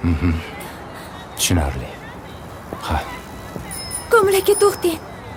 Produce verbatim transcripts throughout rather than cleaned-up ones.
Tushunarli. Ha. Komil aka, to'xtang.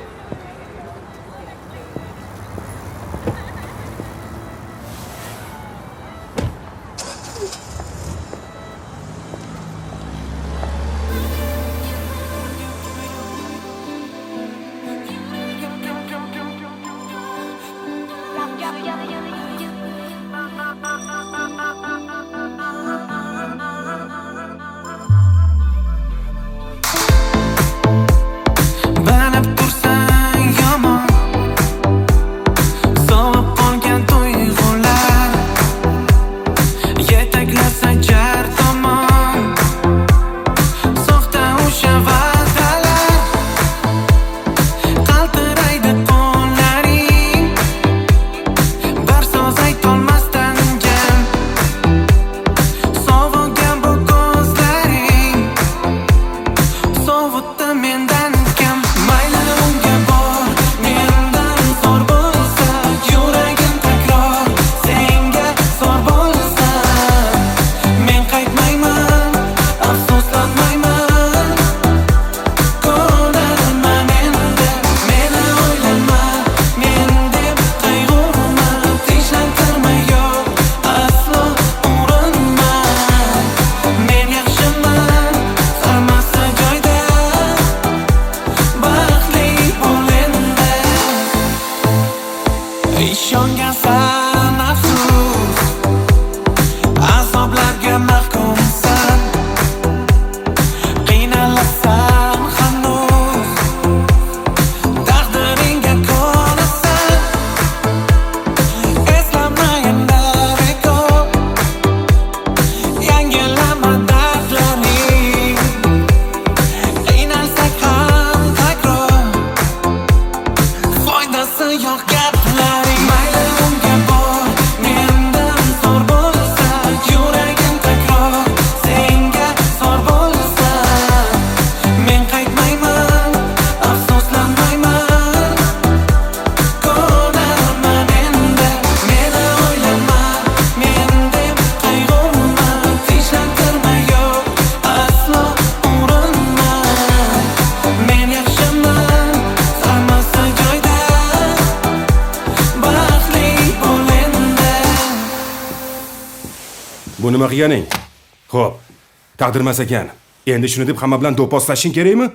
Bu nima qilganing? Xo'p, taqdirmas ekan. Endi shuni deb hamma bilan do'pposlashing kerakmi?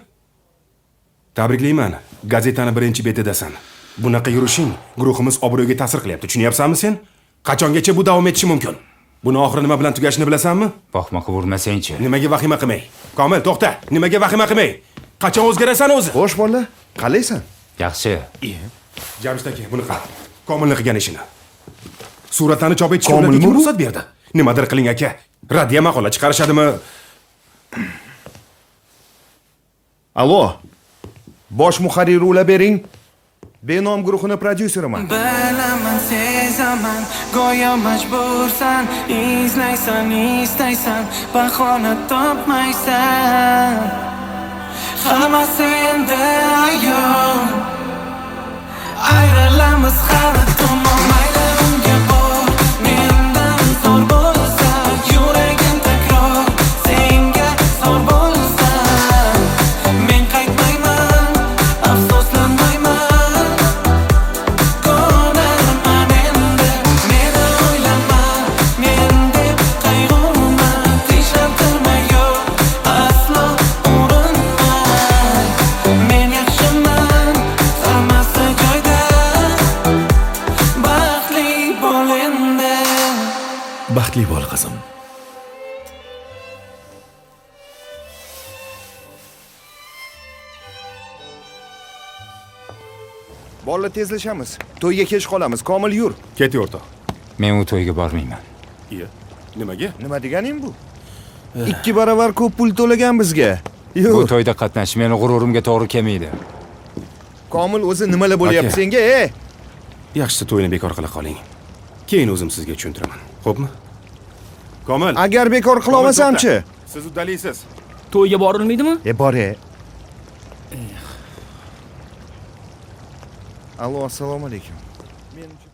Tabriklayman. Gazetani birinchi betidasan. Bunaqa yurishing guruhimiz obro'yiga ta'sir qilyapti. Tushunyapsanmi sen? Qachongacha bu davom etishi mumkin? Buni oxiri nima bilan tugashini bilasanmi? Vahima qilmasang-chi. Nimaga vahima qilmay? Komil, to'xta. Nimaga vahima qilmay? Qachon o'zgarasan o'zi? Xo'sh, bola, qalaysan? Yaxshi. Jamshid aka, buni qil. Komilni qilgan ishini. Suratlarni chop etishga ularga kim ruxsat berdi? Nimadir qiling aka. Raddiya maqola chiqarishadimi? Allo. Bosh muharrir ulab bering. Benom guruhini prodyuseriman. Bilaman, sezaman, go'yo majbursan, izlaysan, istaysan, bahona topmaysan. Hammasi endi ayon. Ayrılamiz hali tomon, mayli unga bor, mendan zor bo'lsa, yuragim takror, senga zor bo'lsa, men qaytmayman, afsuslanmayman. Ko'raman endi, meni o'ylama, men deb qayg'urma, tinchlantirma yo'q, aslo urinma. Men yaxshiman, hammasi joyda. Baxtli bo'l qizim. Bolalar tezlashamiz. To'yga kech qolamiz. Komil yur. Ket o'rtoq. Men u to'yga bormayman. Iya. Nimaga? Nima deganing bu? Ikki barobar ko'p pul to'lagan bizga. Bu to'yda qatnash meni g'ururimga to'g'ri kelmaydi. Komil o'zi nimalar bo'lyapti senga, ey? Yaxshisi to'yni bekor qila qoling. Keyin o'zim sizga tushuntiraman. Xo'pmi? Komil. Agar bekor qila olmasam-chi? Siz uddalaysiz. To'yga borilmaydimi? E, bor-e. Allo, assalomu alaykum. Men